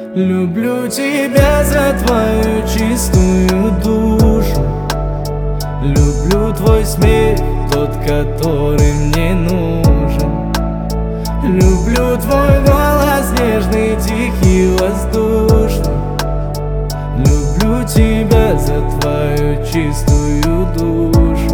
Люблю тебя за твою чистую душу. Люблю твой смех, тот, который мне нужен. Люблю твой голос нежный, тихий, воздушный. Люблю тебя за твою чистую душу.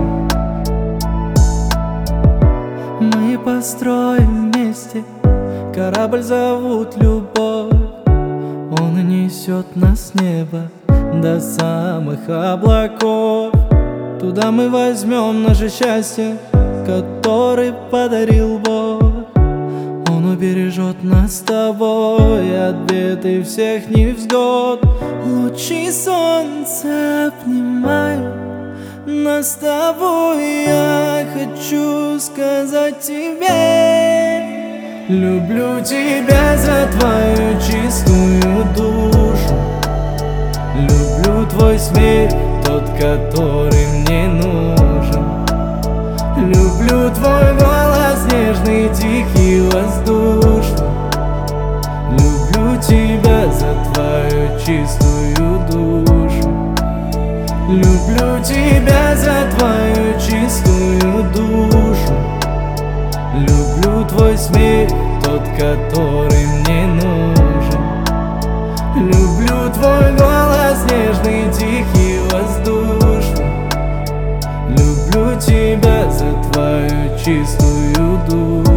Мы построим вместе корабль, зовут любовь. Он несет нас с неба до самых облаков. Туда мы возьмем наше счастье, которое подарил Бог. Он убережет нас с тобой от бед и всех невзгод. Лучи солнца обнимают нас с тобой. Я хочу сказать тебе: люблю тебя за твою чистую душу. Люблю твой смех, тот, который мне нужен. Люблю твой голос нежный, тихий, воздушный. Люблю тебя за твою чистую душу. Люблю тебя за твою чистую душу. Люблю твой смех, тот, который мне нужен. Люблю твой голос нежный, тихий, воздушный. Люблю тебя за твою чистую душу.